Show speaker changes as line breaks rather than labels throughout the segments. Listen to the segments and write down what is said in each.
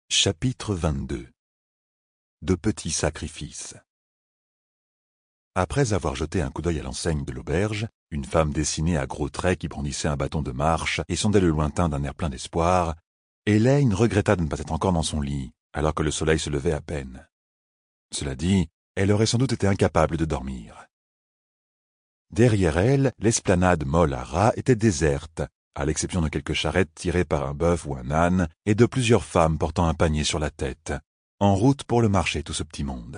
Chapitre 22. De petits sacrifices. Après avoir jeté un coup d'œil à l'enseigne de l'auberge, une femme dessinée à gros traits qui brandissait un bâton de marche et sondait le lointain d'un air plein d'espoir, Elaine regretta de ne pas être encore dans son lit, alors que le soleil se levait à peine. Cela dit, elle aurait sans doute été incapable de dormir. Derrière elle, l'esplanade molle à rats était déserte, à l'exception de quelques charrettes tirées par un bœuf ou un âne et de plusieurs femmes portant un panier sur la tête, en route pour le marché tout ce petit monde.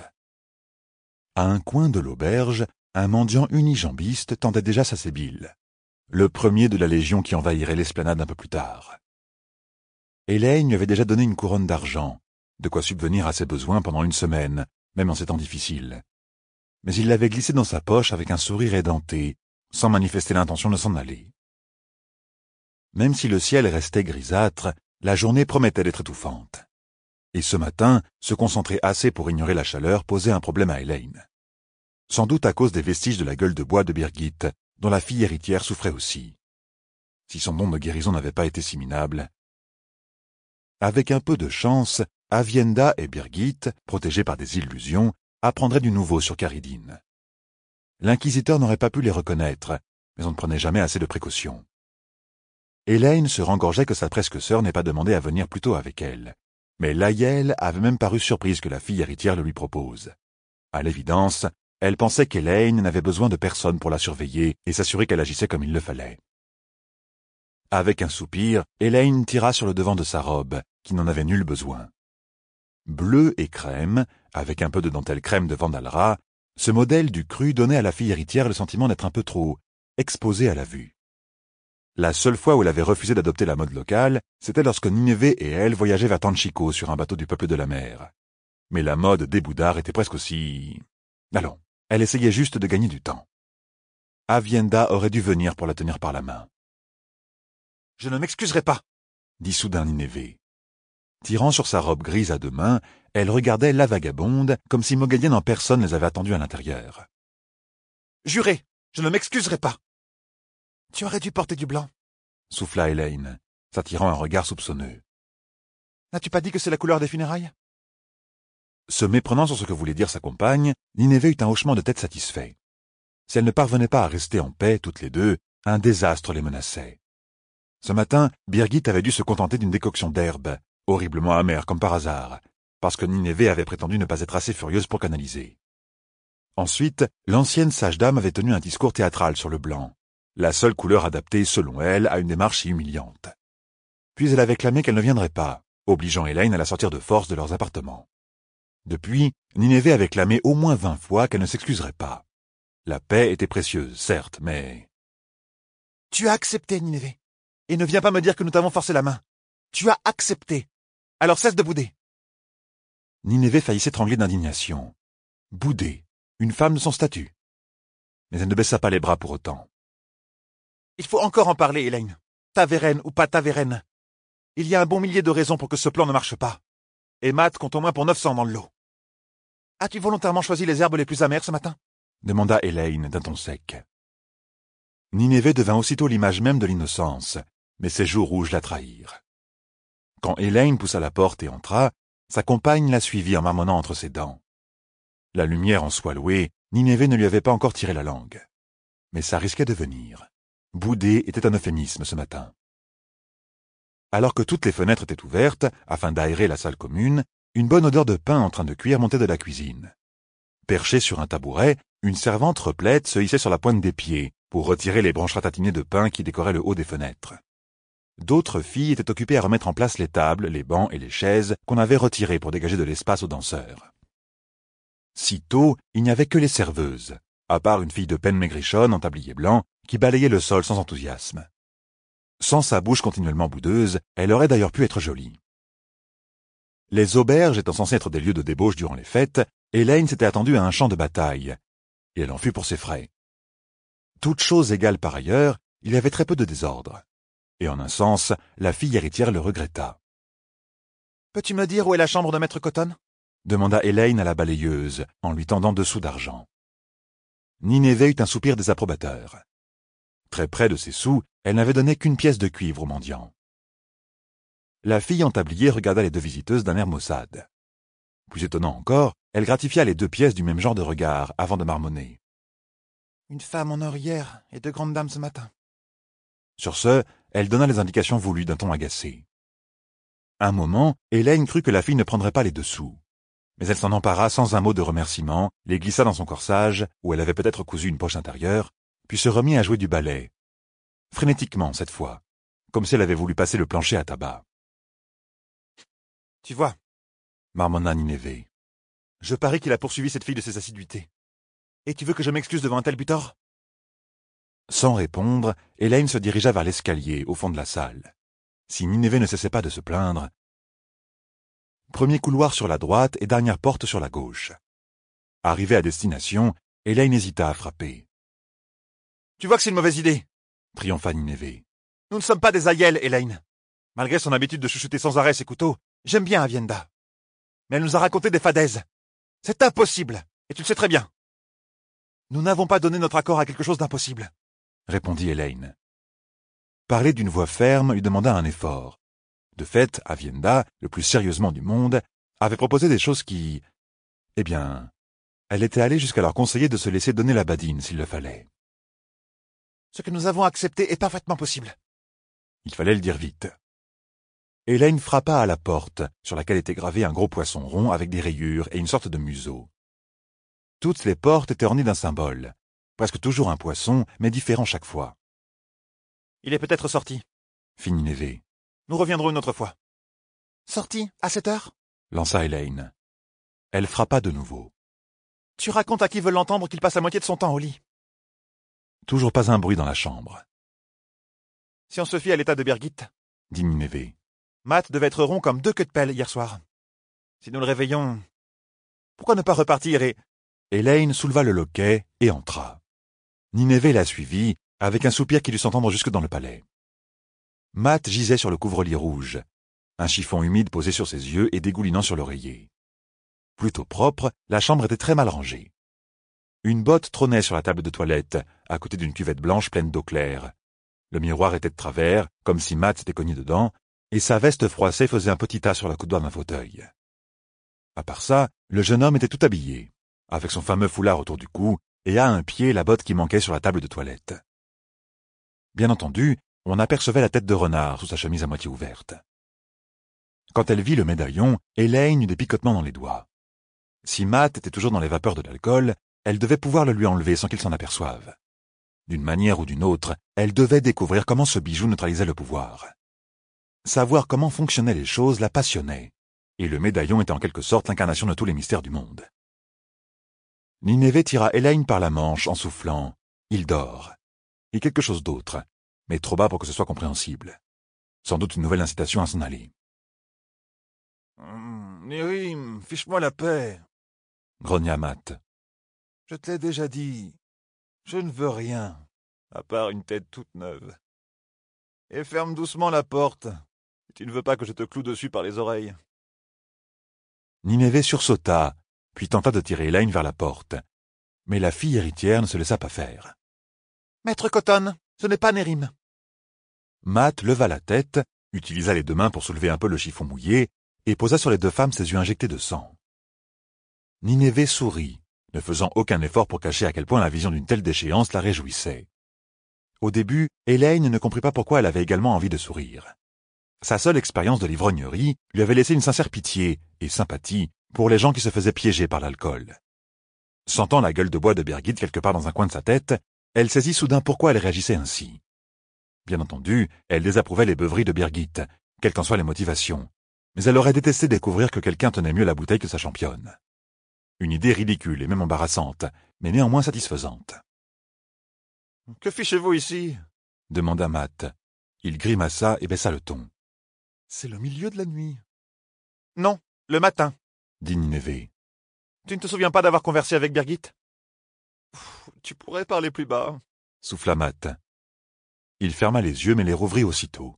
À un coin de l'auberge, un mendiant unijambiste tendait déjà sa sébile, le premier de la légion qui envahirait l'esplanade un peu plus tard. Elaine lui avait déjà donné une couronne d'argent, de quoi subvenir à ses besoins pendant une semaine, même en ces temps difficiles. Mais il l'avait glissé dans sa poche avec un sourire édenté, sans manifester l'intention de s'en aller. Même si le ciel restait grisâtre, la journée promettait d'être étouffante. Et ce matin, se concentrer assez pour ignorer la chaleur posait un problème à Elaine. Sans doute à cause des vestiges de la gueule de bois de Birgit, dont la fille héritière souffrait aussi. Si son don de guérison n'avait pas été si minable. Avec un peu de chance, Avienda et Birgit, protégées par des illusions, apprendraient du nouveau sur Caridine. L'inquisiteur n'aurait pas pu les reconnaître, mais on ne prenait jamais assez de précautions. Elaine se rengorgeait que sa presque sœur n'ait pas demandé à venir plus tôt avec elle. Mais Laëlle avait même paru surprise que la fille héritière le lui propose. À l'évidence, elle pensait qu'Elaine n'avait besoin de personne pour la surveiller et s'assurer qu'elle agissait comme il le fallait. Avec un soupir, Elaine tira sur le devant de sa robe, qui n'en avait nul besoin. Bleu et crème, avec un peu de dentelle crème de Vandalra, ce modèle du cru donnait à la fille héritière le sentiment d'être un peu trop exposée à la vue. La seule fois où elle avait refusé d'adopter la mode locale, c'était lorsque Nineveh et elle voyageaient vers Tanchico sur un bateau du peuple de la mer. Mais la mode des Boudards était presque aussi... Allons, elle essayait juste de gagner du temps. Avienda aurait dû venir pour la tenir par la main. « Je ne m'excuserai pas !» dit soudain Nineveh. Tirant sur sa robe grise à deux mains, elle regardait la vagabonde comme si Moghedien en personne les avait attendus à l'intérieur. « Jurez, je ne m'excuserai pas !»« Tu aurais dû porter du blanc !» souffla Elaine, s'attirant un regard soupçonneux. « N'as-tu pas dit que c'est la couleur des funérailles ?» Se méprenant sur ce que voulait dire sa compagne, Nineveh eut un hochement de tête satisfait. Si elles ne parvenaient pas à rester en paix, toutes les deux, un désastre les menaçait. Ce matin, Birgit avait dû se contenter d'une décoction d'herbe, horriblement amère comme par hasard, parce que Nineveh avait prétendu ne pas être assez furieuse pour canaliser. Ensuite, l'ancienne sage-dame avait tenu un discours théâtral sur le blanc, la seule couleur adaptée, selon elle, à une démarche si humiliante. Puis elle avait clamé qu'elle ne viendrait pas, obligeant Elaine à la sortir de force de leurs appartements. Depuis, Nineveh avait clamé au moins 20 fois qu'elle ne s'excuserait pas. La paix était précieuse, certes, mais... « Tu as accepté, Nineveh, et ne viens pas me dire que nous t'avons forcé la main. Tu as accepté. Alors cesse de bouder. » Nineveh faillit s'étrangler d'indignation. Bouder, une femme de son statut. Mais elle ne baissa pas les bras pour autant. « Il faut encore en parler, Elaine. Tavérène ou pas Tavérène. Il y a un bon millier de raisons pour que ce plan ne marche pas. Et Matt compte au moins pour 900 dans le lot. »« As-tu volontairement choisi les herbes les plus amères ce matin ?» demanda Elaine d'un ton sec. Nineveh devint aussitôt l'image même de l'innocence, mais ses joues rouges la trahirent. Quand Elaine poussa la porte et entra, sa compagne la suivit en marmonnant entre ses dents. La lumière en soit louée, Nineveh ne lui avait pas encore tiré la langue. Mais ça risquait de venir. Bouder était un euphémisme ce matin. Alors que toutes les fenêtres étaient ouvertes, afin d'aérer la salle commune, une bonne odeur de pain en train de cuire montait de la cuisine. Perchée sur un tabouret, une servante replète se hissait sur la pointe des pieds pour retirer les branches ratatinées de pain qui décoraient le haut des fenêtres. D'autres filles étaient occupées à remettre en place les tables, les bancs et les chaises qu'on avait retirées pour dégager de l'espace aux danseurs. Sitôt, il n'y avait que les serveuses, à part une fille de peine maigrichonne en tablier blanc qui balayait le sol sans enthousiasme. Sans sa bouche continuellement boudeuse, elle aurait d'ailleurs pu être jolie. Les auberges étant censées être des lieux de débauche durant les fêtes, Elaine s'était attendue à un champ de bataille, et elle en fut pour ses frais. Toutes choses égales par ailleurs, il y avait très peu de désordre. Et en un sens, la fille héritière le regretta. « Peux-tu me dire où est la chambre de maître Cotton ?» demanda Elaine à la balayeuse, en lui tendant 2 sous d'argent. Nineveh eut un soupir désapprobateur. Très près de ces sous, elle n'avait donné qu'une pièce de cuivre au mendiant. la fille en tablier regarda les deux visiteuses d'un air maussade. Plus étonnant encore, elle gratifia les deux pièces du même genre de regard avant de marmonner. « Une femme en or hier et deux grandes dames ce matin. » Sur ce, elle donna les indications voulues d'un ton agacé. Un moment, Elaine crut que la fille ne prendrait pas les dessous. Mais elle s'en empara sans un mot de remerciement, les glissa dans son corsage, où elle avait peut-être cousu une poche intérieure, puis se remit à jouer du ballet. Frénétiquement, cette fois, comme si elle avait voulu passer le plancher à tabac. « Tu vois, » marmonna Nineveh, « je parie qu'il a poursuivi cette fille de ses assiduités. Et tu veux que je m'excuse devant un tel butor ?» Sans répondre, Elaine se dirigea vers l'escalier, au fond de la salle. Si Nineveh ne cessait pas de se plaindre... Premier couloir sur la droite et dernière porte sur la gauche. Arrivée à destination, Elaine hésita à frapper. « Tu vois que c'est une mauvaise idée !» triompha Nineveh. « Nous ne sommes pas des aïels, Elaine. Malgré son habitude de chuchoter sans arrêt ses couteaux, j'aime bien Avienda. Mais elle nous a raconté des fadaises. C'est impossible, et tu le sais très bien. »« Nous n'avons pas donné notre accord à quelque chose d'impossible, » répondit Elaine. Parler d'une voix ferme lui demanda un effort. De fait, Avienda, le plus sérieusement du monde, avait proposé des choses qui... Eh bien, elle était allée jusqu'à leur conseiller de se laisser donner la badine s'il le fallait. « Ce que nous avons accepté est parfaitement possible. » Il fallait le dire vite. Elaine frappa à la porte, sur laquelle était gravé un gros poisson rond avec des rayures et une sorte de museau. Toutes les portes étaient ornées d'un symbole, presque toujours un poisson, mais différent chaque fois. « Il est peut-être sorti, » fit Nineveh. « Nous reviendrons une autre fois. »« Sorti, à cette heure ?» lança Elaine. Elle frappa de nouveau. « Tu racontes à qui veut l'entendre qu'il passe la moitié de son temps au lit. » Toujours pas un bruit dans la chambre. « Si on se fie à l'état de Birgit, » dit Nineveh, « Matt devait être rond comme deux queues de pelle hier soir. Si nous le réveillons, pourquoi ne pas repartir et... » Elaine souleva le loquet et entra. Nineveh la suivit, avec un soupir qui dut s'entendre jusque dans le palais. Matt gisait sur le couvre-lit rouge, un chiffon humide posé sur ses yeux et dégoulinant sur l'oreiller. Plutôt propre, la chambre était très mal rangée. Une botte trônait sur la table de toilette, à côté d'une cuvette blanche pleine d'eau claire. Le miroir était de travers, comme si Matt s'était cogné dedans, et sa veste froissée faisait un petit tas sur la coudoir d'un fauteuil. À part ça, le jeune homme était tout habillé, avec son fameux foulard autour du cou, et à un pied la botte qui manquait sur la table de toilette. Bien entendu, on apercevait la tête de renard sous sa chemise à moitié ouverte. Quand elle vit le médaillon, Elaine eut des picotements dans les doigts. Si Matt était toujours dans les vapeurs de l'alcool, elle devait pouvoir le lui enlever sans qu'il s'en aperçoive. D'une manière ou d'une autre, elle devait découvrir comment ce bijou neutralisait le pouvoir. Savoir comment fonctionnaient les choses la passionnait, et le médaillon était en quelque sorte l'incarnation de tous les mystères du monde. Nineveh tira Elaine par la manche en soufflant « Il dort » et quelque chose d'autre, mais trop bas pour que ce soit compréhensible. Sans doute une nouvelle incitation à s'en aller. « Nérim, fiche-moi la paix » grogna Matt. « Je te l'ai déjà dit, je ne veux rien, à part une tête toute neuve. Et ferme doucement la porte, si tu ne veux pas que je te cloue dessus par les oreilles. » Nineveh sursauta, puis tenta de tirer Elaine vers la porte. Mais la fille héritière ne se laissa pas faire. « Maître Cotton, ce n'est pas Nérim. » Matt leva la tête, utilisa les deux mains pour soulever un peu le chiffon mouillé, et posa sur les deux femmes ses yeux injectés de sang. Nineveh sourit, ne faisant aucun effort pour cacher à quel point la vision d'une telle déchéance la réjouissait. Au début, Elaine ne comprit pas pourquoi elle avait également envie de sourire. Sa seule expérience de l'ivrognerie lui avait laissé une sincère pitié et sympathie pour les gens qui se faisaient piéger par l'alcool. Sentant la gueule de bois de Birgit quelque part dans un coin de sa tête, elle saisit soudain pourquoi elle réagissait ainsi. Bien entendu, elle désapprouvait les beuveries de Birgit, quelles qu'en soient les motivations, mais elle aurait détesté découvrir que quelqu'un tenait mieux la bouteille que sa championne. Une idée ridicule et même embarrassante, mais néanmoins satisfaisante. « Que fichez-vous ici » demanda Matt. Il grimaça et baissa le ton. « C'est le milieu de la nuit. »« Non, le matin, » dit Nineveh. « Tu ne te souviens pas d'avoir conversé avec Birgit ?»« Tu pourrais parler plus bas, » souffla Matt. Il ferma les yeux mais les rouvrit aussitôt.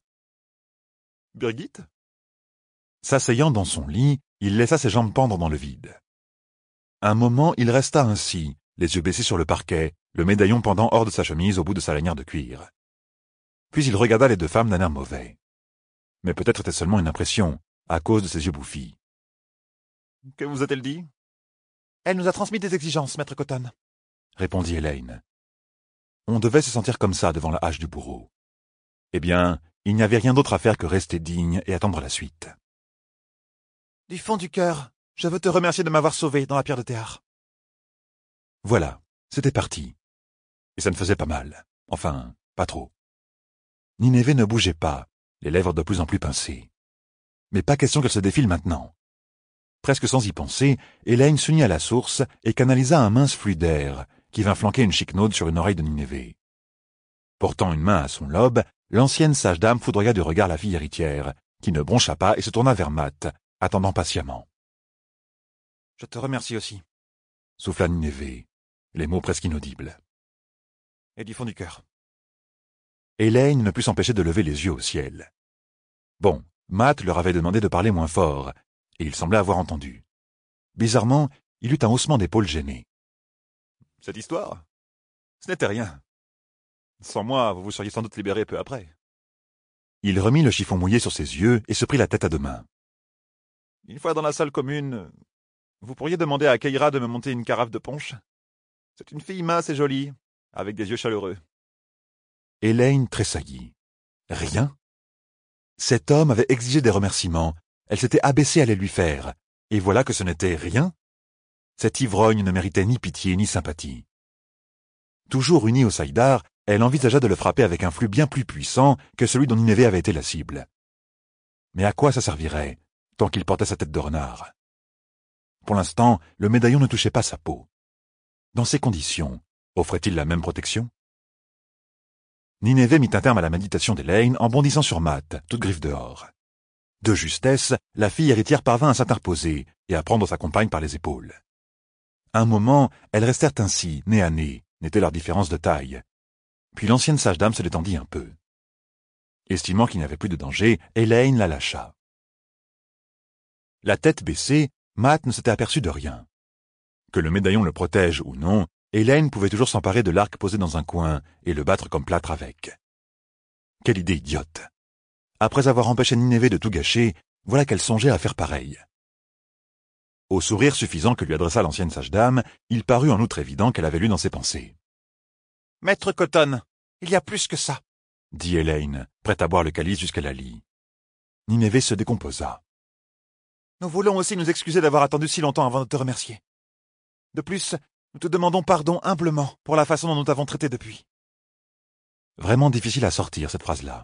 « Birgit ?» S'asseyant dans son lit, il laissa ses jambes pendre dans le vide. Un moment, il resta ainsi, les yeux baissés sur le parquet, le médaillon pendant hors de sa chemise au bout de sa lanière de cuir. Puis il regarda les deux femmes d'un air mauvais. Mais peut-être était seulement une impression, à cause de ses yeux bouffis. « Que vous a-t-elle dit ?»«
Elle nous a transmis des exigences, maître Cotton, »
répondit Elaine. On devait se sentir comme ça devant la hache du bourreau. Eh bien, il n'y avait rien d'autre à faire que rester digne et attendre la suite.
« Du fond du cœur, je veux te remercier de m'avoir sauvé dans la pierre de théâtre. »
Voilà, c'était parti. Et ça ne faisait pas mal. Enfin, pas trop. Nineveh ne bougeait pas, les lèvres de plus en plus pincées. Mais pas question qu'elle se défile maintenant. Presque sans y penser, Elaine s'unit à la source et canalisa un mince flux d'air qui vint flanquer une chiquenaude sur une oreille de Nineveh. Portant une main à son lobe, l'ancienne sage-dame foudroya du regard la fille héritière, qui ne broncha pas et se tourna vers Matt, attendant patiemment.
« Je te remercie aussi, »
souffla Nineveh, les mots presque inaudibles.
« Et du fond du cœur. »
Elaine ne put s'empêcher de lever les yeux au ciel. Bon, Matt leur avait demandé de parler moins fort, et il semblait avoir entendu. Bizarrement, il eut un haussement d'épaule gêné. « Cette histoire, ce n'était rien. Sans moi, vous vous seriez sans doute libéré peu après. » Il remit le chiffon mouillé sur ses yeux et se prit la tête à deux mains. « Une fois dans la salle commune, vous pourriez demander à Keira de me monter une carafe de punch? C'est une fille mince et jolie, avec des yeux chaleureux. » Elaine tressaillit. Rien? Cet homme avait exigé des remerciements, elle s'était abaissée à les lui faire, et voilà que ce n'était rien? Cet ivrogne ne méritait ni pitié ni sympathie. Toujours unie au Saïdar, elle envisagea de le frapper avec un flux bien plus puissant que celui dont Nineveh avait été la cible. Mais à quoi ça servirait, tant qu'il portait sa tête de renard? Pour l'instant, le médaillon ne touchait pas sa peau. Dans ces conditions, offrait-il la même protection? Nineveh mit un terme à la méditation d'Elaine en bondissant sur Matt, toute griffe dehors. De justesse, la fille héritière parvint à s'interposer et à prendre sa compagne par les épaules. Un moment, elles restèrent ainsi, nez à nez, n'était leur différence de taille. Puis l'ancienne sage-dame se détendit un peu. Estimant qu'il n'y avait plus de danger, Elaine la lâcha. La tête baissée, Matt ne s'était aperçu de rien. Que le médaillon le protège ou non, Elaine pouvait toujours s'emparer de l'arc posé dans un coin et le battre comme plâtre avec. Quelle idée idiote! Après avoir empêché Nineveh de tout gâcher, voilà qu'elle songeait à faire pareil. Au sourire suffisant que lui adressa l'ancienne sage-dame, il parut en outre évident qu'elle avait lu dans ses pensées.
« Maître Cotton, il y a plus que ça, »
dit Elaine, prête à boire le calice jusqu'à la lie. Nineveh se décomposa.
« Nous voulons aussi nous excuser d'avoir attendu si longtemps avant de te remercier. De plus, nous te demandons pardon humblement pour la façon dont nous t'avons traité depuis. »
Vraiment difficile à sortir, cette phrase-là.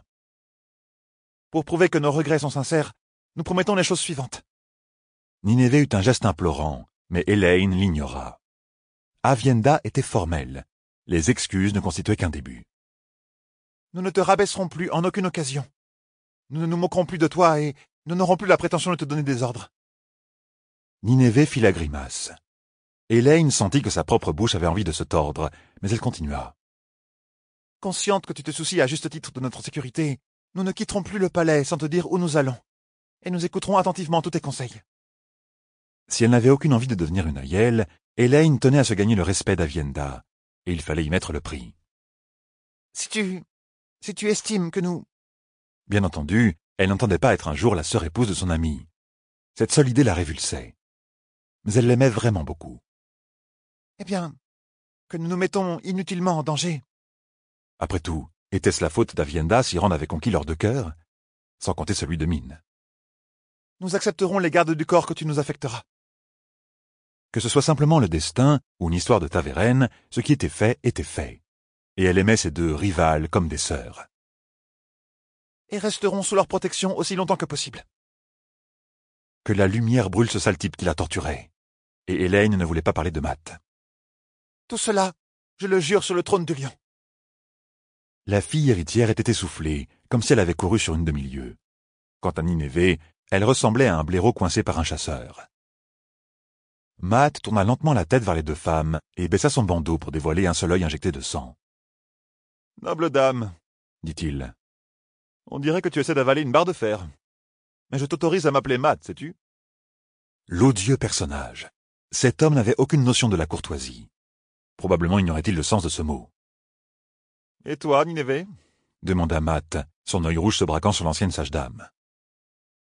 « Pour prouver que nos regrets sont sincères, nous promettons les choses suivantes. »
Nineveh eut un geste implorant, mais Elaine l'ignora. Avienda était formelle. Les excuses ne constituaient qu'un début.
« Nous ne te rabaisserons plus en aucune occasion. Nous ne nous moquerons plus de toi et nous n'aurons plus la prétention de te donner des ordres. »
Nineveh fit la grimace. Elaine sentit que sa propre bouche avait envie de se tordre, mais elle continua.
« Consciente que tu te soucies à juste titre de notre sécurité, nous ne quitterons plus le palais sans te dire où nous allons, et nous écouterons attentivement tous tes conseils. »
Si elle n'avait aucune envie de devenir une aïeule, Elaine tenait à se gagner le respect d'Avienda, et il fallait y mettre le prix.
« Si tu estimes que nous... »
Bien entendu, elle n'entendait pas être un jour la sœur épouse de son amie. Cette seule idée la révulsait. Mais elle l'aimait vraiment beaucoup.
« Eh bien, que nous nous mettons inutilement en danger. »
Après tout, était-ce la faute d'Avienda si Rand avait conquis leurs deux cœurs? Sans compter celui de Mine.
« Nous accepterons les gardes du corps que tu nous affecteras. »
Que ce soit simplement le destin ou une histoire de Tavérène, ce qui était fait, et elle aimait ces deux rivales comme des sœurs.
« Et resterons sous leur protection aussi longtemps que possible. »
Que la lumière brûle ce sale type qui la torturait. Et Elaine ne voulait pas parler de Matt.
« Tout cela, je le jure sur le trône de lion. »
La fille héritière était essoufflée, comme si elle avait couru sur une demi-lieue. Quant à Nineveh, elle ressemblait à un blaireau coincé par un chasseur. Matt tourna lentement la tête vers les deux femmes et baissa son bandeau pour dévoiler un seul œil injecté de sang. « Noble dame, dit-il, on dirait que tu essaies d'avaler une barre de fer. Mais je t'autorise à m'appeler Matt, sais-tu? » L'odieux personnage. Cet homme n'avait aucune notion de la courtoisie. Probablement ignorait-il le sens de ce mot. « Et toi, Nineveh » demanda Matt, son œil rouge se braquant sur l'ancienne sage-dame.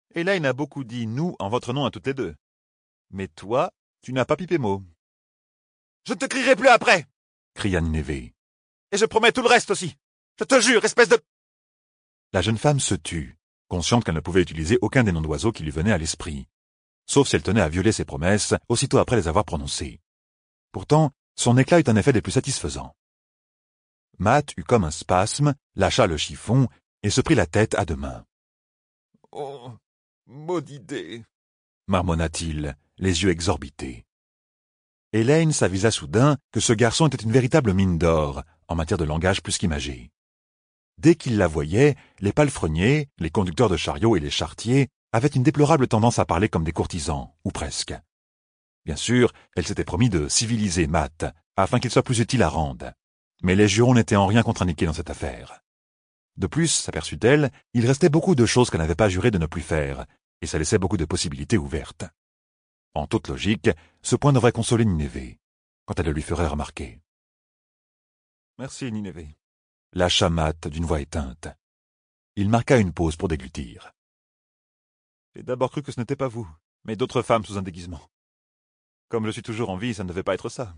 Elaine a beaucoup dit « nous » en votre nom à toutes les deux. Mais toi, tu n'as pas pipé mot. Je ne te crierai plus après,
cria Ninévé.
et je promets tout le reste aussi. Je te jure, espèce de...
La jeune femme se tut, consciente qu'elle ne pouvait utiliser aucun des noms d'oiseaux qui lui venaient à l'esprit, sauf si elle tenait à violer ses promesses aussitôt après les avoir prononcées. Pourtant, son éclat eut un effet des plus satisfaisants. Matt eut comme un spasme, lâcha le chiffon et se prit la tête à deux mains.
« Oh, maudite idée !»
marmonna-t-il, les yeux exorbités. Elaine s'avisa soudain que ce garçon était une véritable mine d'or, en matière de langage plus qu'imagé. Dès qu'il la voyait, les palefreniers, les conducteurs de chariots et les charretiers avaient une déplorable tendance à parler comme des courtisans, ou presque. Bien sûr, elle s'était promis de civiliser Matt, afin qu'il soit plus utile à Rand. Mais les jurons n'étaient en rien contre-indiqués dans cette affaire. De plus, s'aperçut-elle, il restait beaucoup de choses qu'elle n'avait pas juré de ne plus faire, et ça laissait beaucoup de possibilités ouvertes. En toute logique, ce point devrait consoler Ninévé, quand elle le lui ferait remarquer.
« Merci, Ninévé. »
lâcha Matt d'une voix éteinte. Il marqua une pause pour déglutir.
« J'ai d'abord cru que ce n'était pas vous, mais d'autres femmes sous un déguisement. Comme je suis toujours en vie, ça ne devait pas être ça.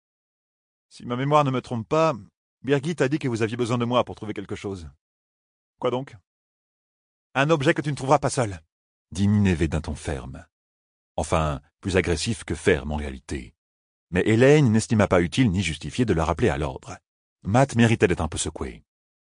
Si ma mémoire ne me trompe pas, Birgit a dit que vous aviez besoin de moi pour trouver quelque chose. Quoi donc? Un objet que tu ne trouveras pas seul,
dit Ninévé d'un ton ferme. Enfin, plus agressif que ferme en réalité. Mais Elaine n'estima pas utile ni justifié de la rappeler à l'ordre. Matt méritait d'être un peu secoué.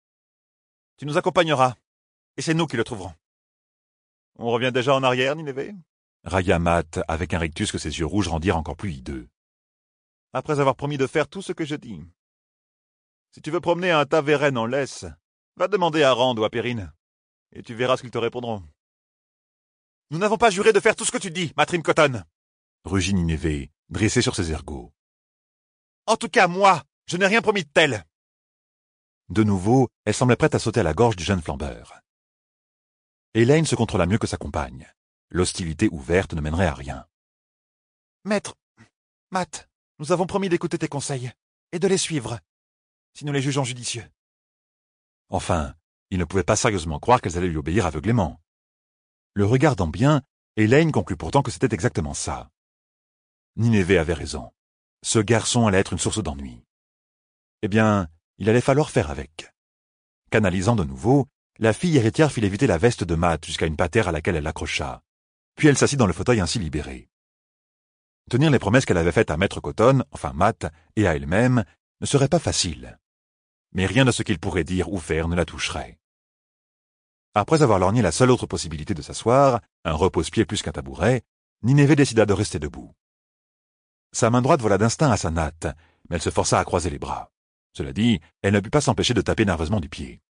Tu nous accompagneras, et c'est nous qui le trouverons. On revient déjà en arrière, Ninévé?
Railla Matt avec un rictus que ses yeux rouges rendirent encore plus hideux.
Après avoir promis de faire tout ce que je dis. Si tu veux promener un tavérène en laisse, va demander à Rand ou à Perrine, et tu verras ce qu'ils te répondront. Nous n'avons pas juré de faire tout ce que tu dis, Matrim Cotton,
rugit Ninévé, dressé sur ses ergots.
En tout cas, moi, je n'ai rien promis de tel.
De nouveau, elle semblait prête à sauter à la gorge du jeune flambeur. Elaine se contrôla mieux que sa compagne. L'hostilité ouverte ne mènerait à rien.
Maître, Matt, nous avons promis d'écouter tes conseils, et de les suivre, si nous les jugeons judicieux.
Enfin, il ne pouvait pas sérieusement croire qu'elles allaient lui obéir aveuglément. Le regardant bien, Elaine conclut pourtant que c'était exactement ça. Ninévé avait raison. Ce garçon allait être une source d'ennui. Eh bien, il allait falloir faire avec. Canalisant de nouveau, la fille héritière fit léviter la veste de Matt jusqu'à une patère à laquelle elle l'accrocha. Puis elle s'assit dans le fauteuil ainsi libéré. Tenir les promesses qu'elle avait faites à Maître Cotton, enfin Matt, et à elle-même, ne serait pas facile. Mais rien de ce qu'il pourrait dire ou faire ne la toucherait. Après avoir lorgné la seule autre possibilité de s'asseoir, un repose-pied plus qu'un tabouret, Ninévé décida de rester debout. Sa main droite vola d'instinct à sa natte, mais elle se força à croiser les bras. Cela dit, elle ne put pas s'empêcher de taper nerveusement du pied.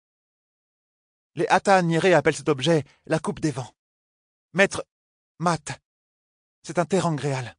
Les Hata Nieré appellent cet objet la coupe des vents. Maître Matt, c'est un terangréal.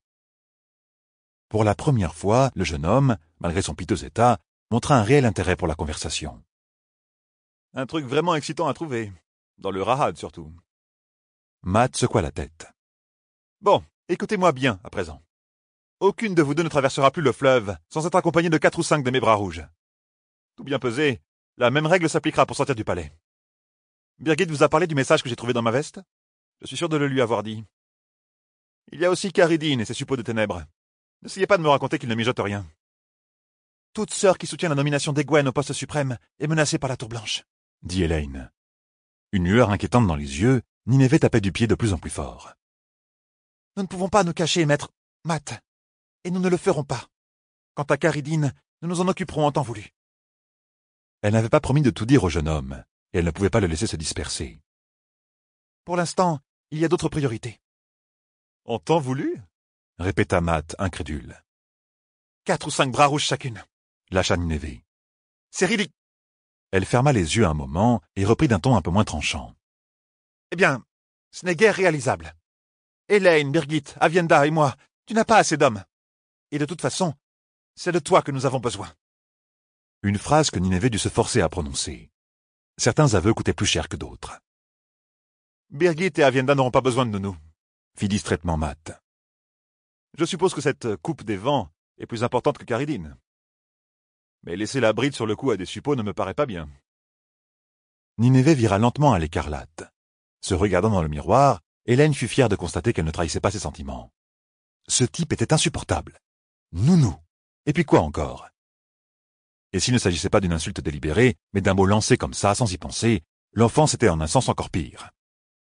Pour la première fois, le jeune homme, malgré son piteux état, montra un réel intérêt pour la conversation.
Un truc vraiment excitant à trouver, dans le Rahad surtout.
Matt secoua la tête.
Bon, écoutez-moi bien à présent. Aucune de vous deux ne traversera plus le fleuve sans être accompagnée de 4 ou 5 de mes bras rouges. Tout bien pesé, la même règle s'appliquera pour sortir du palais. Birgit vous a parlé du message que j'ai trouvé dans ma veste? Je suis sûr de le lui avoir dit. Il y a aussi Caridine et ses suppôts de ténèbres. N'essayez pas de me raconter qu'il ne mijote rien. Toute sœur qui soutient la nomination d'Egwene au poste suprême est menacée par la Tour Blanche,
dit Elaine. Une lueur inquiétante dans les yeux, Ninévé tapait du pied de plus en plus fort.
Nous ne pouvons pas nous cacher, maître Matt, et nous ne le ferons pas. Quant à Caridine, nous nous en occuperons en temps voulu.
Elle n'avait pas promis de tout dire au jeune homme, et elle ne pouvait pas le laisser se disperser.
Pour l'instant, il y a d'autres priorités. En temps voulu?
Répéta Matt, incrédule.
4 ou 5 bras rouges chacune.
Lâcha Ninévé.
C'est ridicule.
Elle ferma les yeux un moment et reprit d'un ton un peu moins tranchant.
Eh bien, ce n'est guère réalisable. Elaine, Birgit, Avienda et moi, tu n'as pas assez d'hommes. Et de toute façon, c'est de toi que nous avons besoin.
Une phrase que Ninévé dut se forcer à prononcer. Certains aveux coûtaient plus cher que d'autres.
Birgit et Avienda n'auront pas besoin de nous,
fit distraitement Matt.
Je suppose que cette coupe des vents est plus importante que Caridine. Mais laisser la bride sur le cou à des suppôts ne me paraît pas bien.
Ninévé vira lentement à l'écarlate. Se regardant dans le miroir, Hélène fut fière de constater qu'elle ne trahissait pas ses sentiments. Ce type était insupportable. Nounou. Et puis quoi encore? Et s'il ne s'agissait pas d'une insulte délibérée, mais d'un mot lancé comme ça, sans y penser, l'offense était en un sens encore pire.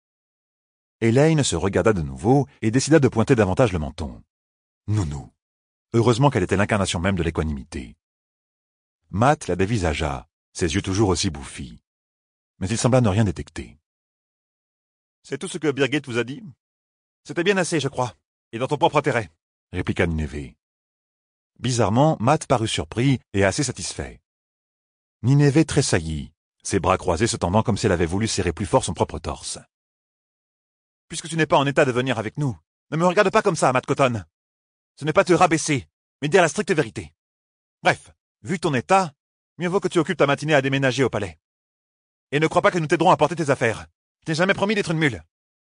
Hélène se regarda de nouveau et décida de pointer davantage le menton. Nounou. Heureusement qu'elle était l'incarnation même de l'équanimité. Matt la dévisagea, ses yeux toujours aussi bouffis. Mais il sembla ne rien détecter.
C'est tout ce que Birgit vous a dit? C'était bien assez, je crois, et dans ton propre intérêt,
répliqua Nineveh. Bizarrement, Matt parut surpris et assez satisfait. Nineveh tressaillit, ses bras croisés se tendant comme si elle avait voulu serrer plus fort son propre torse.
Puisque tu n'es pas en état de venir avec nous, ne me regarde pas comme ça, Matt Cotton. Ce n'est pas te rabaisser, mais dire la stricte vérité. Bref, vu ton état, mieux vaut que tu occupes ta matinée à déménager au palais. Et ne crois pas que nous t'aiderons à porter tes affaires. Je t'ai jamais promis d'être une mule.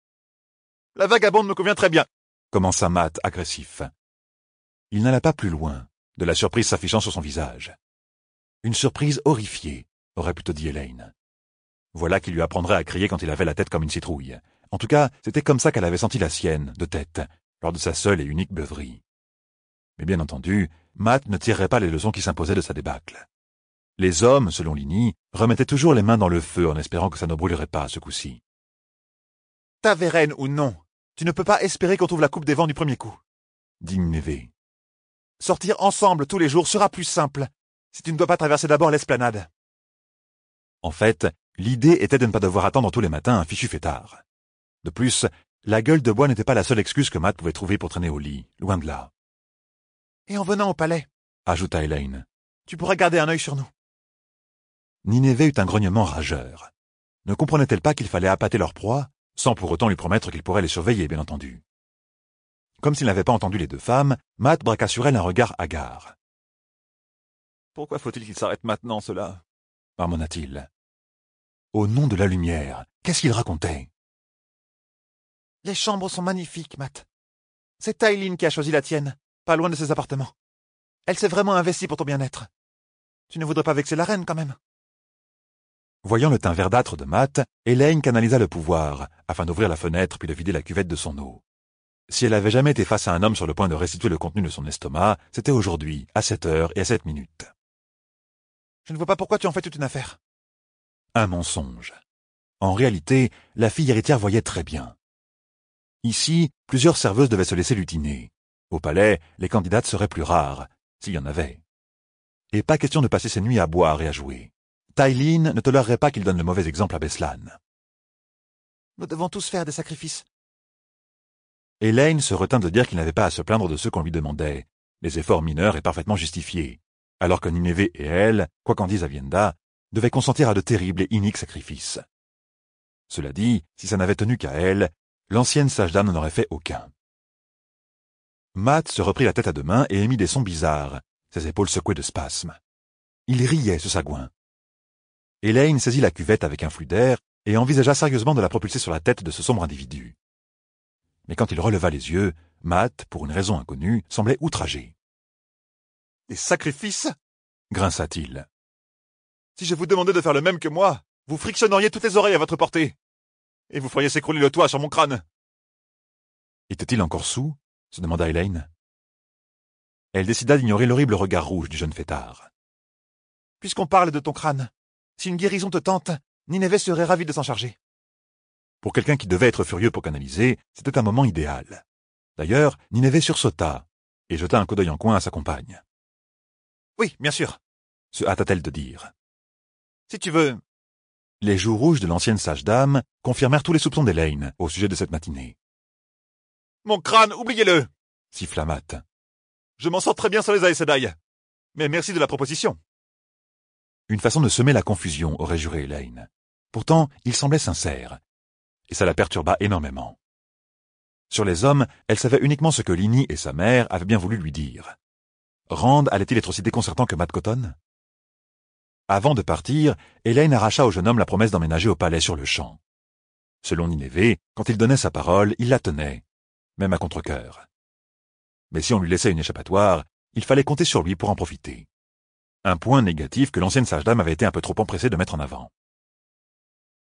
La vagabonde me convient très bien,
commença Matt, agressif. Il n'alla pas plus loin, de la surprise s'affichant sur son visage. Une surprise horrifiée, aurait plutôt dit Hélène. Voilà qui lui apprendrait à crier quand il avait la tête comme une citrouille. En tout cas, c'était comme ça qu'elle avait senti la sienne, de tête, lors de sa seule et unique beuverie. Mais bien entendu, Matt ne tirerait pas les leçons qui s'imposaient de sa débâcle. Les hommes, selon Lini, remettaient toujours les mains dans le feu en espérant que ça ne brûlerait pas ce coup-ci.
T'avais reine ou non, tu ne peux pas espérer qu'on trouve la coupe des vents du premier coup,
dit Nineveh.
Sortir ensemble tous les jours sera plus simple, si tu ne dois pas traverser d'abord l'esplanade.
En fait, l'idée était de ne pas devoir attendre tous les matins un fichu fêtard. De plus, la gueule de bois n'était pas la seule excuse que Matt pouvait trouver pour traîner au lit, loin de là.
Et en venant au palais,
ajouta Hélène,
tu pourras garder un œil sur nous.
Nineveh eut un grognement rageur. Ne comprenait-elle pas qu'il fallait appâter leur proie, sans pour autant lui promettre qu'il pourrait les surveiller, bien entendu. Comme s'il n'avait pas entendu les deux femmes, Matt braqua sur elle un regard hagard.
Pourquoi faut-il qu'il s'arrête maintenant, cela?
Marmonna-t-il. Au nom de la lumière, qu'est-ce qu'il racontait?
Les chambres sont magnifiques, Matt. C'est Tyline qui a choisi la tienne, pas loin de ses appartements. Elle s'est vraiment investie pour ton bien-être. Tu ne voudrais pas vexer la reine, quand même?
Voyant le teint verdâtre de Matt, Hélène canalisa le pouvoir, afin d'ouvrir la fenêtre puis de vider la cuvette de son eau. Si elle avait jamais été face à un homme sur le point de restituer le contenu de son estomac, c'était aujourd'hui, à 7 heures et à 7 minutes.
Je ne vois pas pourquoi tu en fais toute une affaire.
Un mensonge. En réalité, la fille héritière voyait très bien. Ici, plusieurs serveuses devaient se laisser lutiner. Au palais, les candidates seraient plus rares, s'il y en avait. Et pas question de passer ses nuits à boire et à jouer. Tyline ne tolérerait pas qu'il donne le mauvais exemple à Beslan.
Nous devons tous faire des sacrifices.
Hélène se retint de dire qu'il n'avait pas à se plaindre de ceux qu'on lui demandait, les efforts mineurs et parfaitement justifiés, alors que Nineveh et elle, quoi qu'en dise Avienda, devaient consentir à de terribles et iniques sacrifices. Cela dit, si ça n'avait tenu qu'à elle, l'ancienne sage-dame n'en aurait fait aucun. Matt se reprit la tête à deux mains et émit des sons bizarres, ses épaules secouées de spasmes. Il riait, ce sagouin. Hélène saisit la cuvette avec un flux d'air et envisagea sérieusement de la propulser sur la tête de ce sombre individu. Mais quand il releva les yeux, Matt, pour une raison inconnue, semblait outragé.
« Des sacrifices »
grinça-t-il.
« Si je vous demandais de faire le même que moi, vous frictionneriez toutes les oreilles à votre portée. Et vous feriez s'écrouler le toit sur mon crâne. »
Était-il encore saoul se demanda Hélène. Elle décida d'ignorer l'horrible regard rouge du jeune fêtard.
« Puisqu'on parle de ton crâne, si une guérison te tente, Nineveh serait ravie de s'en charger. »
Pour quelqu'un qui devait être furieux pour canaliser, c'était un moment idéal. D'ailleurs, Nineveh sursauta et jeta un coup d'œil en coin à sa compagne.
« Oui, bien sûr, »
se hâta-t-elle de dire.
« Si tu veux... »
Les joues rouges de l'ancienne sage-dame confirmèrent tous les soupçons d'Hélène au sujet de cette matinée.
« Mon crâne, oubliez-le »
siffla Matt.
« Je m'en sors très bien sans les Aes Sedai. Mais merci de la proposition. »
Une façon de semer la confusion, aurait juré Hélène. Pourtant, il semblait sincère. Et ça la perturba énormément. Sur les hommes, elle savait uniquement ce que Lini et sa mère avaient bien voulu lui dire. Rand allait-il être aussi déconcertant que Matt Cotton? Avant de partir, Hélène arracha au jeune homme la promesse d'emménager au palais sur le champ. Selon Nineveh, quand il donnait sa parole, il la tenait, même à contre-cœur. Mais si on lui laissait une échappatoire, il fallait compter sur lui pour en profiter. Un point négatif que l'ancienne sage-dame avait été un peu trop empressée de mettre en avant.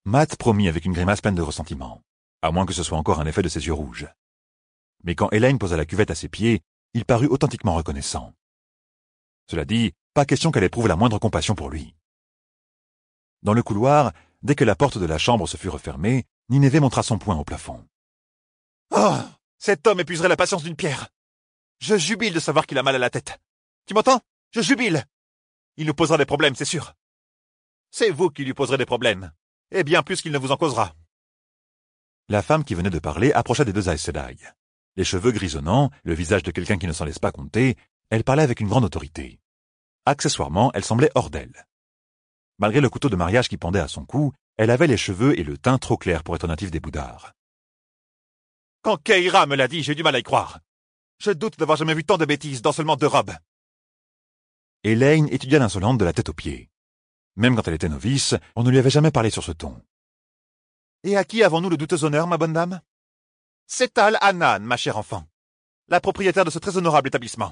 Matt promit avec une grimace pleine de ressentiment, à moins que ce soit encore un effet de ses yeux rouges. Mais quand Elaine posa la cuvette à ses pieds, il parut authentiquement reconnaissant. Cela dit, pas question qu'elle éprouve la moindre compassion pour lui. Dans le couloir, dès que la porte de la chambre se fut refermée, Nineveh montra son poing au plafond.
« Oh, cet homme épuiserait la patience d'une pierre. Je jubile de savoir qu'il a mal à la tête. Tu m'entends? Je jubile. Il nous posera des problèmes, c'est sûr. C'est vous qui lui poserez des problèmes, et bien plus qu'il ne vous en causera. »
La femme qui venait de parler approcha des deux Aes Sedai. Les cheveux grisonnants, le visage de quelqu'un qui ne s'en laisse pas compter, elle parlait avec une grande autorité. Accessoirement, elle semblait hors d'elle. Malgré le couteau de mariage qui pendait à son cou, elle avait les cheveux et le teint trop clairs pour être natif des Boudards.
Quand Keira me l'a dit, j'ai du mal à y croire. Je doute d'avoir jamais vu tant de bêtises dans seulement 2 robes.
Elaine étudia l'insolente de la tête aux pieds. Même quand elle était novice, on ne lui avait jamais parlé sur ce ton.
Et à qui avons-nous le douteux honneur, ma bonne dame? C'est Tal Anan, ma chère enfant, la propriétaire de ce très honorable établissement.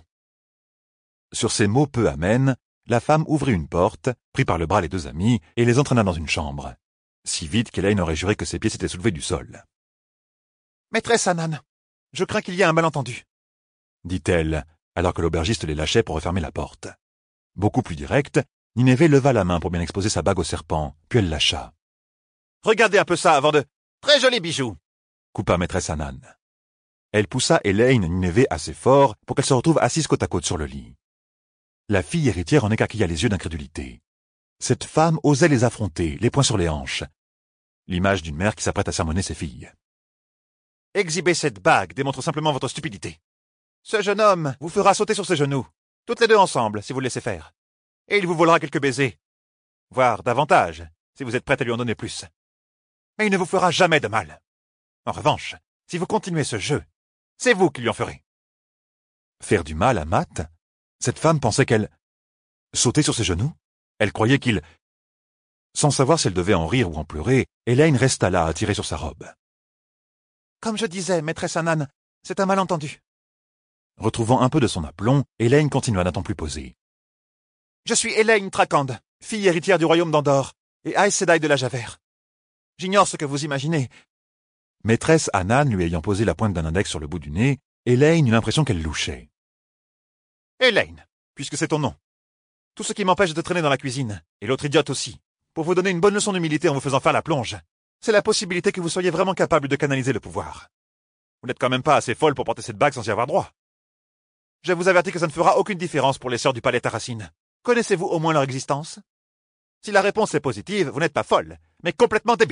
Sur ces mots peu amènes, la femme ouvrit une porte, prit par le bras les 2 amis et les entraîna dans une chambre, si vite qu'Elaine aurait juré que ses pieds s'étaient soulevés du sol.
« Maîtresse Anan, je crains qu'il y ait un malentendu, »
dit-elle, alors que l'aubergiste les lâchait pour refermer la porte. Beaucoup plus directe, Nineveh leva la main pour bien exposer sa bague au serpent, puis elle lâcha.
« Regardez un peu ça avant de... Très jolis bijoux !»
coupa maîtresse Anan. Elle poussa Elaine et Nineveh assez fort pour qu'elle se retrouve assise côte à côte sur le lit. La fille héritière en écarquilla les yeux d'incrédulité. Cette femme osait les affronter, les poings sur les hanches. L'image d'une mère qui s'apprête à sermonner ses filles.
« Exhiber cette bague démontre simplement votre stupidité. Ce jeune homme vous fera sauter sur ses genoux, toutes les 2 ensemble, si vous le laissez faire. Et il vous volera quelques baisers, voire davantage, si vous êtes prête à lui en donner plus. Mais il ne vous fera jamais de mal. En revanche, si vous continuez ce jeu, c'est vous qui lui en ferez. »
Faire du mal à Matt? Cette femme pensait qu'elle... Sauter sur ses genoux? Elle croyait qu'il... Sans savoir si elle devait en rire ou en pleurer, Elaine resta là, attirée sur sa robe.
« Comme je disais, maîtresse Anan, c'est un malentendu. »
Retrouvant un peu de son aplomb, Elaine continua d'un ton plus posé.
« Je suis Elaine Trakand, fille héritière du royaume d'Andorre et Aes Sedai de la Javert. J'ignore ce que vous imaginez. »
Maîtresse Anan lui ayant posé la pointe d'un index sur le bout du nez, Elaine eut l'impression qu'elle louchait.
« Elaine, puisque c'est ton nom. Tout ce qui m'empêche de traîner dans la cuisine, et l'autre idiote aussi, pour vous donner une bonne leçon d'humilité en vous faisant faire la plonge, c'est la possibilité que vous soyez vraiment capable de canaliser le pouvoir. Vous n'êtes quand même pas assez folle pour porter cette bague sans y avoir droit. Je vous avertis que ça ne fera aucune différence pour les sœurs du palais Tarracine. Connaissez-vous au moins leur existence? Si la réponse est positive, vous n'êtes pas folle, mais complètement débile. »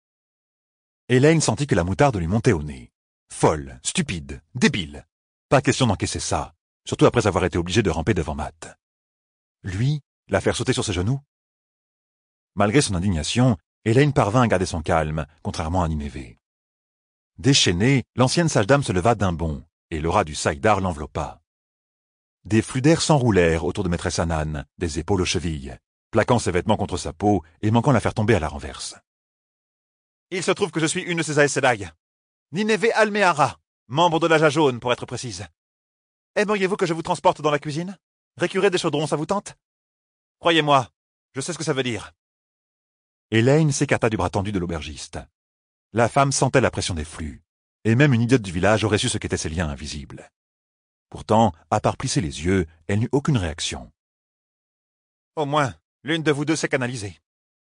Elaine sentit que la moutarde lui montait au nez. Folle, stupide, débile. Pas question d'encaisser ça, surtout après avoir été obligée de ramper devant Matt. Lui, la faire sauter sur ses genoux? Malgré son indignation, Elaine parvint à garder son calme, contrairement à Nineveh. Déchaînée, l'ancienne sage-dame se leva d'un bond, et l'aura du saïdar l'enveloppa. Des flux d'air s'enroulèrent autour de maîtresse Anan, des épaules aux chevilles, plaquant ses vêtements contre sa peau et manquant la faire tomber à la renverse.
« Il se trouve que je suis une de ces Aes Sedai. Nineveh Almehara, membre de l'Aja Jaune, pour être précise. Aimeriez-vous que je vous transporte dans la cuisine? Récurer des chaudrons, ça vous tente? Croyez-moi, je sais ce que ça veut dire. »
Elaine s'écarta du bras tendu de l'aubergiste. La femme sentait la pression des flux, et même une idiote du village aurait su ce qu'étaient ces liens invisibles. Pourtant, à part plisser les yeux, elle n'eut aucune réaction.
« Au moins, l'une de vous 2 s'est canalisée.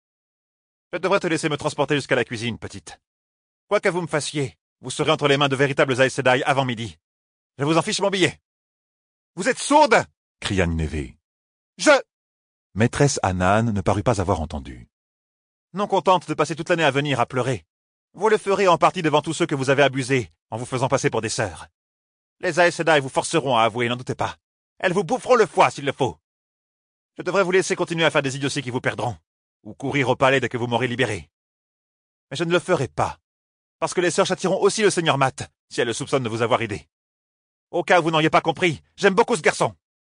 Je devrais te laisser me transporter jusqu'à la cuisine, petite. Quoi que vous me fassiez, vous serez entre les mains de véritables Aes Sedai avant midi. Je vous en fiche mon billet. »« Vous êtes sourde !»
cria Nineveh.
« Je... »
Maîtresse Anan ne parut pas avoir entendu.
« Non contente de passer toute l'année à venir à pleurer, vous le ferez en partie devant tous ceux que vous avez abusés en vous faisant passer pour des sœurs. Les Aes Sedai vous forceront à avouer, n'en doutez pas. Elles vous boufferont le foie s'il le faut. Je devrais vous laisser continuer à faire des idioties qui vous perdront, ou courir au palais dès que vous m'aurez libéré. Mais je ne le ferai pas, parce que les sœurs châtieront aussi le seigneur Matt, si elles le soupçonnent de vous avoir aidé. Au cas où vous n'auriez pas compris, j'aime beaucoup ce garçon. »«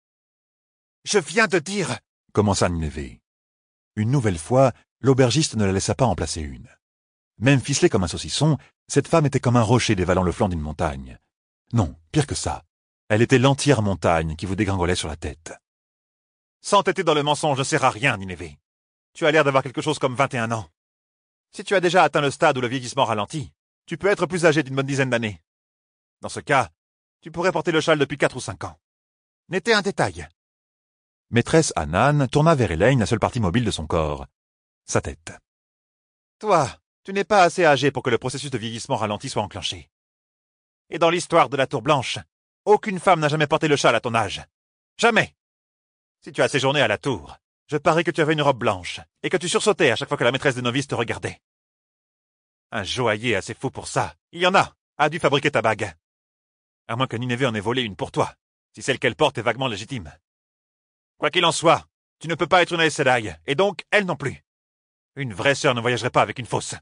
Je viens de dire... »
commença Nineveh. Une nouvelle fois, l'aubergiste ne la laissa pas en placer une. Même ficelée comme un saucisson, cette femme était comme un rocher dévalant le flanc d'une montagne. Non, pire que ça. Elle était l'entière montagne qui vous dégringolait sur la tête.
« S'entêter dans le mensonge ne sert à rien, Nineveh. Tu as l'air d'avoir quelque chose comme 21 ans. Si tu as déjà atteint le stade où le vieillissement ralentit, tu peux être plus âgé d'une bonne dizaine d'années. Dans ce cas, tu pourrais porter le châle depuis 4 ou 5 ans. N'était un détail.
Maîtresse Anan tourna vers Elaine la seule partie mobile de son corps. Sa tête.
Toi, tu n'es pas assez âgé pour que le processus de vieillissement ralenti soit enclenché. Et dans l'histoire de la Tour Blanche, aucune femme n'a jamais porté le châle à ton âge. Jamais. Si tu as séjourné à la Tour, je parie que tu avais une robe blanche, et que tu sursautais à chaque fois que la maîtresse des novices te regardait. Un joaillier assez fou pour ça, il y en a dû fabriquer ta bague. À moins que Nineveh en ait volé une pour toi, si celle qu'elle porte est vaguement légitime. Quoi qu'il en soit, tu ne peux pas être une Aes Sedai, et donc elle non plus. Une vraie sœur ne voyagerait pas avec une fausse.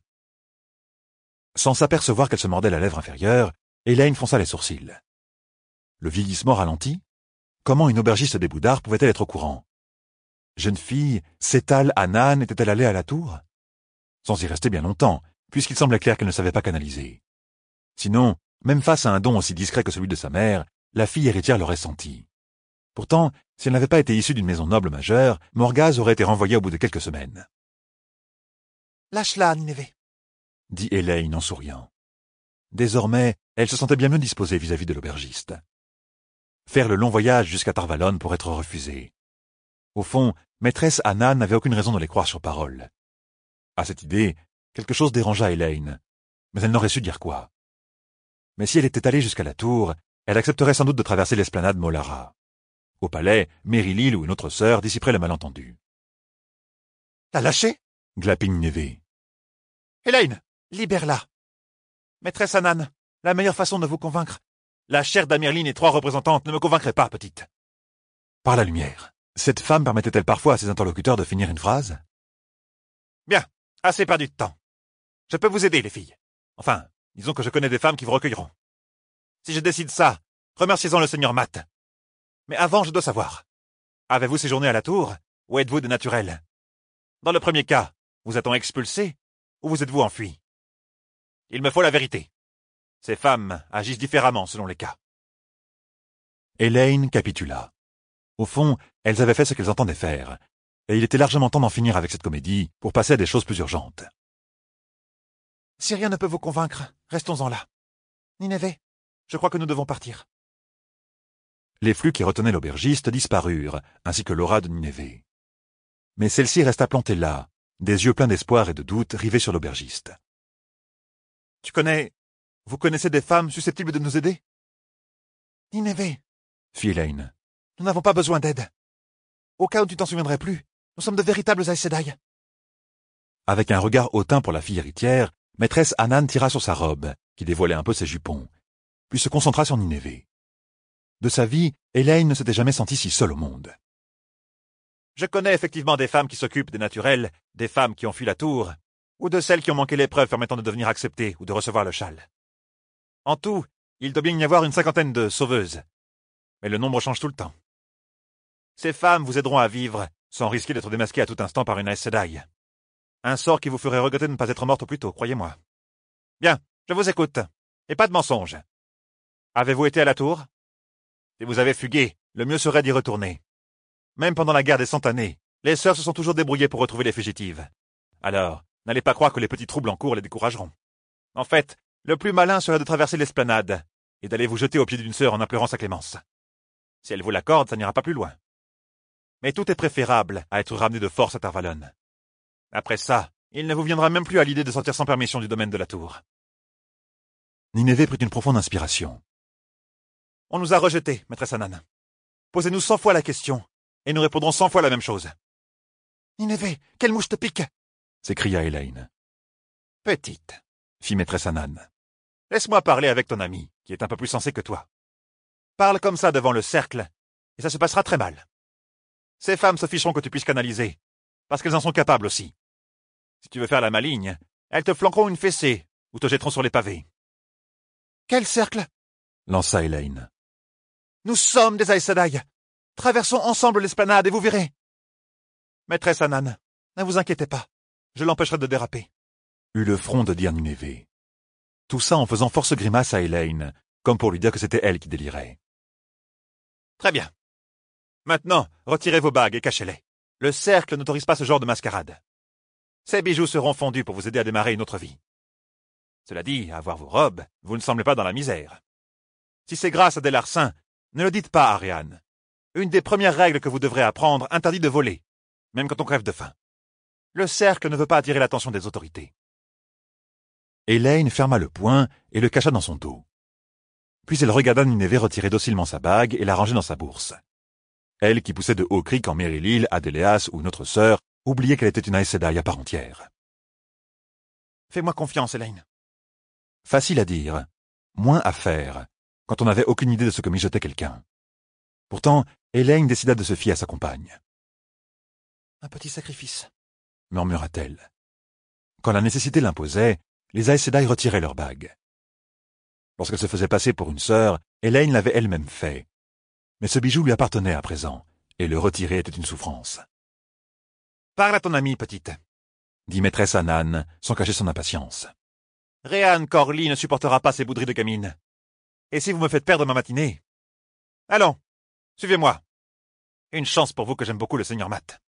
Sans s'apercevoir qu'elle se mordait la lèvre inférieure, Elaine fronça les sourcils. Le vieillissement ralentit? Comment une aubergiste des Boudards pouvait-elle être au courant? Jeune fille, Sétal Anan était-elle allée à la tour? Sans y rester bien longtemps, puisqu'il semblait clair qu'elle ne savait pas canaliser. Sinon, même face à un don aussi discret que celui de sa mère, la fille héritière l'aurait senti. Pourtant, si elle n'avait pas été issue d'une maison noble majeure, Morgase aurait été renvoyée au bout de quelques semaines.
« Lâche-la, Nineveh »
dit Elaine en souriant. Désormais, elle se sentait bien mieux disposée vis-à-vis de l'aubergiste. Faire le long voyage jusqu'à Tarvalon pour être refusée. Au fond, maîtresse Anan n'avait aucune raison de les croire sur parole. À cette idée, quelque chose dérangea Elaine, mais elle n'aurait su dire quoi. Mais si elle était allée jusqu'à la tour, elle accepterait sans doute de traverser l'esplanade Molara. Au palais, Merilil ou une autre sœur dissiperait le malentendu.
« La lâcher »
glapit Nineveh.
« Elaine, libère-la. Maîtresse Anan, la meilleure façon de vous convaincre. La chair d'Amirline et 3 représentantes ne me convaincraient pas, petite. »
Par la lumière, cette femme permettait-elle parfois à ses interlocuteurs de finir une phrase?
Bien, assez perdu de temps. Je peux vous aider, les filles. Enfin, disons que je connais des femmes qui vous recueilleront. Si je décide ça, remerciez-en le seigneur Matt. Mais avant, je dois savoir. Avez-vous séjourné à la tour, ou êtes-vous de naturel? Dans le premier cas, vous a-t-on expulsé, ou vous êtes-vous enfui? Il me faut la vérité. Ces femmes agissent différemment selon les cas.
Elaine capitula. Au fond, elles avaient fait ce qu'elles entendaient faire, et il était largement temps d'en finir avec cette comédie pour passer à des choses plus urgentes.
Si rien ne peut vous convaincre, restons-en là. Nineveh, je crois que nous devons partir.
Les flux qui retenaient l'aubergiste disparurent, ainsi que l'aura de Nineveh. Mais celle-ci resta plantée là, des yeux pleins d'espoir et de doute rivés sur l'aubergiste.
Vous connaissez des femmes susceptibles de nous aider? Nineveh,
fit Elaine.
Nous n'avons pas besoin d'aide. Au cas où tu t'en souviendrais plus, nous sommes de véritables Aes Sedai.
Avec un regard hautain pour la fille héritière, maîtresse Anan tira sur sa robe, qui dévoilait un peu ses jupons, puis se concentra sur Nineveh. De sa vie, Elaine ne s'était jamais sentie si seule au monde.
Je connais effectivement des femmes qui s'occupent des naturels, des femmes qui ont fui la tour, ou de celles qui ont manqué l'épreuve permettant de devenir acceptées ou de recevoir le châle. En tout, il doit bien y avoir une 50aine de sauveuses. Mais le nombre change tout le temps. Ces femmes vous aideront à vivre, sans risquer d'être démasquées à tout instant par une Aes Sedai. Un sort qui vous ferait regretter de ne pas être morte au plus tôt, croyez-moi. Bien, je vous écoute. Et pas de mensonges. Avez-vous été à la tour? Si vous avez fugué, le mieux serait d'y retourner. Même pendant la guerre des 100 années, les sœurs se sont toujours débrouillées pour retrouver les fugitives. Alors, n'allez pas croire que les petits troubles en cours les décourageront. En fait, le plus malin serait de traverser l'esplanade et d'aller vous jeter aux pieds d'une sœur en implorant sa clémence. Si elle vous l'accorde, ça n'ira pas plus loin. Mais tout est préférable à être ramené de force à Tarvalon. Après ça, il ne vous viendra même plus à l'idée de sortir sans permission du domaine de la tour.
Nineveh prit une profonde inspiration.
On nous a rejetés, maîtresse Anan. Posez-nous 100 fois la question, et nous répondrons 100 fois la même chose. Nineveh, quelle mouche te pique?
S'écria Elaine.
Petite,
fit maîtresse Anan.
Laisse-moi parler avec ton ami, qui est un peu plus sensé que toi. Parle comme ça devant le cercle, et ça se passera très mal. Ces femmes se ficheront que tu puisses canaliser, parce qu'elles en sont capables aussi. Si tu veux faire la maligne, elles te flanqueront une fessée, ou te jetteront sur les pavés. Quel cercle?
Lança Elaine.
Nous sommes des Aes Sedai. Traversons ensemble l'esplanade et vous verrez. Maîtresse Anan, ne vous inquiétez pas. Je l'empêcherai de déraper.
Eut le front de dire Nineveh. Tout ça en faisant force grimace à Elaine, comme pour lui dire que c'était elle qui délirait.
Très bien. Maintenant, retirez vos bagues et cachez-les. Le cercle n'autorise pas ce genre de mascarade. Ces bijoux seront fondus pour vous aider à démarrer une autre vie. Cela dit, à voir vos robes, vous ne semblez pas dans la misère. Si c'est grâce à des larcins, ne le dites pas à Ariane. Une des premières règles que vous devrez apprendre interdit de voler, même quand on crève de faim. Le cercle ne veut pas attirer l'attention des autorités.
Elaine ferma le poing et le cacha dans son dos. Puis elle regarda Nineveh retirer docilement sa bague et la ranger dans sa bourse. Elle, qui poussait de hauts cris quand Meryl, Adéléas ou notre sœur oubliait qu'elle était une Aes Sedai à part entière.
Fais-moi confiance, Elaine.
Facile à dire, moins à faire, quand on n'avait aucune idée de ce que mijotait quelqu'un. Pourtant, Elaine décida de se fier à sa compagne.
Un petit sacrifice,
murmura-t-elle. Quand la nécessité l'imposait, les Aes Sedai retiraient leurs bagues. Lorsqu'elle se faisait passer pour une sœur, Elaine l'avait elle-même fait. Mais ce bijou lui appartenait à présent, et le retirer était une souffrance.
Parle à ton amie, petite,
dit maîtresse Anan, sans cacher son impatience.
Réan Corley ne supportera pas ces bouderies de gamine. Et si vous me faites perdre ma matinée? Allons, suivez-moi. Une chance pour vous que j'aime beaucoup le seigneur Matt.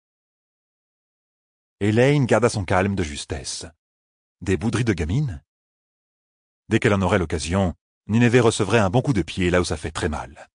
Elaine garda son calme de justesse. Des bouderies de gamine? Dès qu'elle en aurait l'occasion, Nineveh recevrait un bon coup de pied là où ça fait très mal.